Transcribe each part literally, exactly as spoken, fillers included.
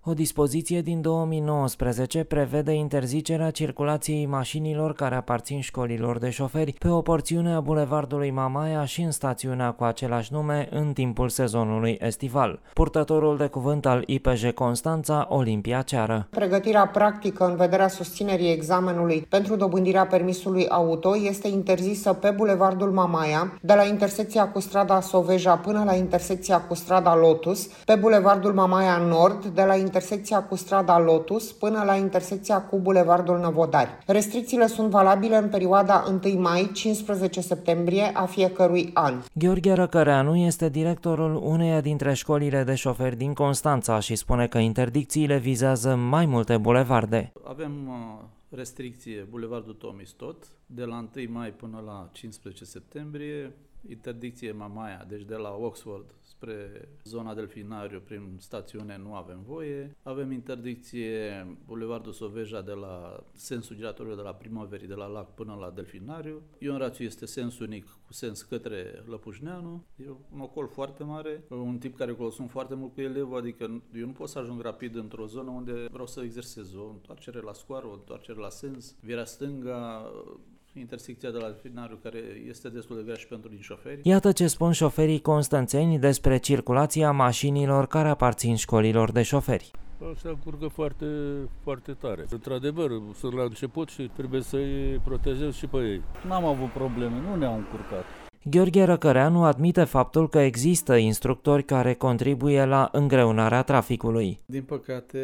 O dispoziție din două mii nouăsprezece prevede interzicerea circulației mașinilor care aparțin școlilor de șoferi pe o porțiune a bulevardului Mamaia și în stațiunea cu același nume în timpul sezonului estival. Purtătorul de cuvânt al I P J Constanța, Olimpia Ceară. Pregătirea practică în vederea susținerii examenului pentru dobândirea permisului auto este interzisă pe bulevardul Mamaia, de la intersecția cu strada Soveja până la intersecția cu strada Lotus, pe bulevardul Mamaia Nord, de la intersecția cu strada Lotus până la intersecția cu bulevardul Năvodari. Restricțiile sunt valabile în perioada întâi mai - cincisprezece septembrie a fiecărui an. Gheorghe Răcăreanu este directorul uneia dintre școlile de șoferi din Constanța și spune că interdicțiile vizează mai multe bulevarde. Avem restricție bulevardul Tomistot, de la întâi mai până la cincisprezece septembrie, interdicție Mamaia, deci de la Oxford spre zona Delfinariu, prin stațiune nu avem voie. Avem interdicție bulevardul Soveja de la sensul giratoriu de la Primăverii, de la Lac până la Delfinariu. Ion Rațiu este sens unic cu sens către Lăpușneanu. E un ocol foarte mare, un tip care sunt foarte mult cu elevul, adică eu nu pot să ajung rapid într-o zonă unde vreau să exersez o întoarcere la scoară, o întoarcere la sens, virea stânga, intersecția de la Delfinariu, care este destul de grea și pentru din șoferi. Iată ce spun șoferii constanțeni despre circulația mașinilor care aparțin școlilor de șoferi. Se încurcă foarte, foarte tare. Într-adevăr, sunt la început și trebuie să-i protejez și pe ei. N-am avut probleme, nu ne-au încurcat. Gheorghe Răcăreanu admite faptul că există instructori care contribuie la îngreunarea traficului. Din păcate,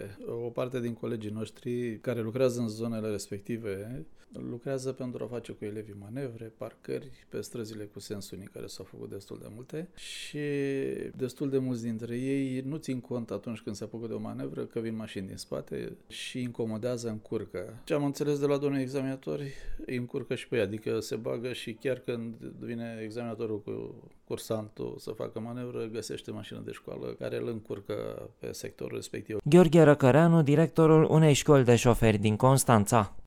o parte din colegii noștri care lucrează în zonele respective lucrează pentru a face cu elevii manevre, parcări pe străzile cu sens unic, care s-au făcut destul de multe și destul de mulți dintre ei nu țin cont atunci când se apucă de o manevră că vin mașini din spate și incomodează, încurcă. Ce am înțeles de la domnul examinatori, îi încurcă și pe ei, adică se bagă și chiar când vine examinatorul cu cursantul să facă manevră, găsește mașină de școală care îl încurcă pe sectorul respectiv. Gheorghe Răcăreanu, directorul unei școli de șoferi din Constanța.